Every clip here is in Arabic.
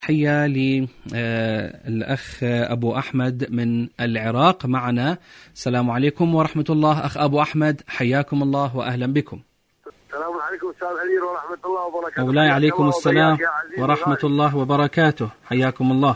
تحية للأخ أبو أحمد من العراق معنا. السلام عليكم ورحمة الله. أخ أبو أحمد حياكم الله وأهلا بكم. السلام عليكم أستاذ علي ورحمة الله وبركاته. مولاي عليكم السلام ورحمة الله وبركاته. حياكم الله.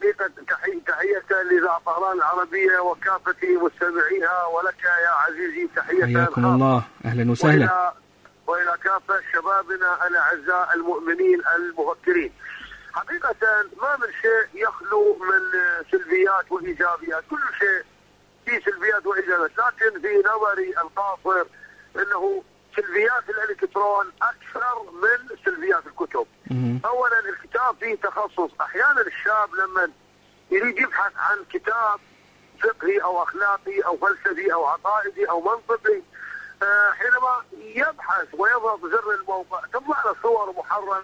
تحية لإذاعة طهران العربية وكافة مستمعيها، ولك يا عزيزي تحية حياكم الله. أهلا وسهلا. وإلى كافة شبابنا الأعزاء المؤمنين المفكرين. حقيقة ما من شيء يخلو من سلبيات وإيجابيات، كل شيء فيه سلبيات وإيجابيات، لكن في نظري القاصر أنه سلبيات الإلكترون أكثر من سلبيات الكتب. أولا الكتاب فيه تخصص، أحيانا الشاب لما يريد يبحث عن كتاب فقهي أو أخلاقي أو فلسفي أو عقائدي أو منطقي، حينما يبحث ويضغط زر الموقع تطلع له صور محرمة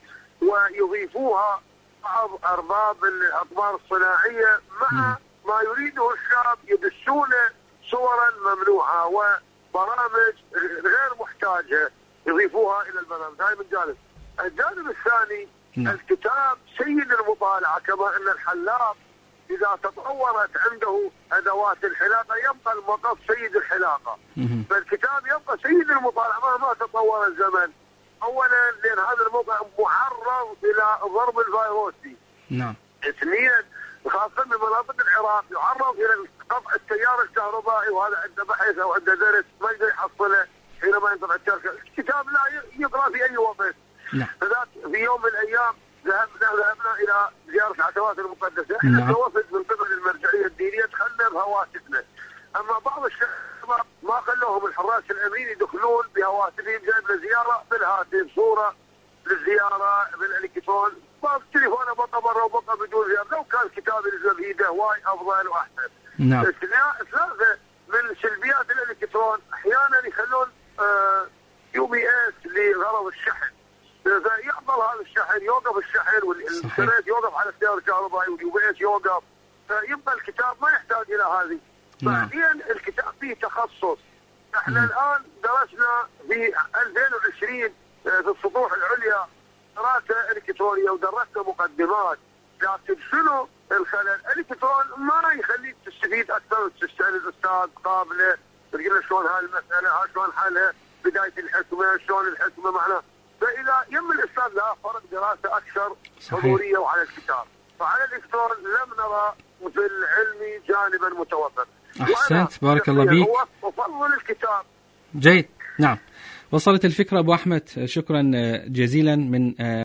ويضيفوها بعض أرباب الأقمار الصناعية مع ما يريده الشاب، يدسونه صورا ممنوعة وبرامج غير محتاجة يضيفوها إلى البرامج. هاي من جانب. الجانب الثاني الكتاب سيد المطالعة، كما أن الحلاق إذا تطورت عنده أدوات الحلاقة يبقى المقص سيد الحلاقة، فالكتاب يبقى سيد المطالعة مهما تطور الزمن. أولا لأن هذا الموقع معرض إلى ضرب الفيروسي. نعم. اثنين خاصة بمناطق العراق يعرض إلى قطع التيار الكهربائي، وهذا عنده بحث أو عنده درس ما يقدر يحصله حينما ينطلع الكتاب لا يقرأ في أي وقت. نعم. فذاك في يوم من الأيام ذهبنا إلى زيارة العتبات المقدسة، احنا كوفد من قبل المرجعية الدينية دخلنا بهواتفنا، أما بعض الشباب ما خلوهم الحراس الأمين يدخلون بهواتفهم، جايب له زيارة بالهاتف، صورة للزيارة بالإلكترون، التليفون بقى برا وبقى بدون زيارة. لو كان كتاب ينزل بيده وايد أفضل وأحسن. نعم. ثلاثة من سلبيات الإلكترون أحيانا يخلون UPS لغرض الشحن، فيعطل هذا الشحن، يوقف الشحن والإنترنت يوقف على التيار الكهربائي والUPS يوقف، فيبقى الكتاب ما يحتاج إلى هذه. بعدين الكتاب فيه تخصص. احنا الآن درسنا في 2020 في السطوح العليا دراسة إلكترونية ودرسنا مقدمات، لكن شنو الخلل؟ الإلكترون ما يخليك تستفيد أكثر وتستعين الأستاذ قابله تقول له شلون هاي المسألة، شلون حلها، بداية الحكمة، شلون الحكمة معنا. فإذا يم الأستاذ لا فرق دراسة أكثر حضورية وعلى الكتاب، فعلى الإلكترون لم نرى في العلم جانبا متوفر. أحسنت، بارك الله بيك. وفضل الكتاب. جيد. نعم، وصلت الفكرة أبو أحمد. شكرا جزيلا من